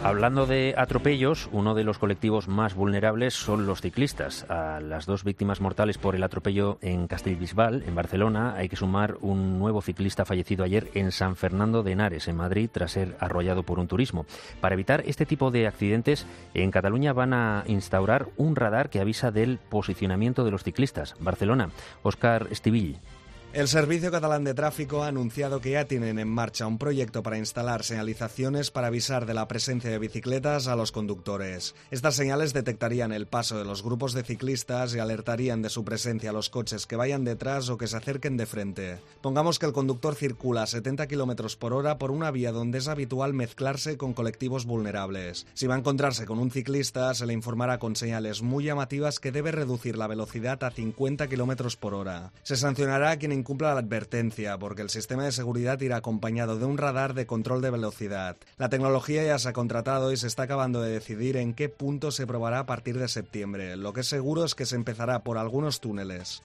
Hablando de atropellos, uno de los colectivos más vulnerables son los ciclistas. A las 2 víctimas mortales por el atropello en Castellbisbal, en Barcelona, hay que sumar un nuevo ciclista fallecido ayer en San Fernando de Henares, en Madrid, tras ser arrollado por un turismo. Para evitar este tipo de accidentes, en Cataluña van a instaurar un radar que avisa del posicionamiento de los ciclistas. Barcelona, Óscar Estivill. El Servicio Catalán de Tráfico ha anunciado que ya tienen en marcha un proyecto para instalar señalizaciones para avisar de la presencia de bicicletas a los conductores. Estas señales detectarían el paso de los grupos de ciclistas y alertarían de su presencia a los coches que vayan detrás o que se acerquen de frente. Pongamos que el conductor circula a 70 km por hora por una vía donde es habitual mezclarse con colectivos vulnerables. Si va a encontrarse con un ciclista, se le informará con señales muy llamativas que debe reducir la velocidad a 50 km por hora. Se sancionará a quien incumpla la advertencia, porque el sistema de seguridad irá acompañado de un radar de control de velocidad. La tecnología ya se ha contratado y se está acabando de decidir en qué punto se probará a partir de septiembre. Lo que es seguro es que se empezará por algunos túneles.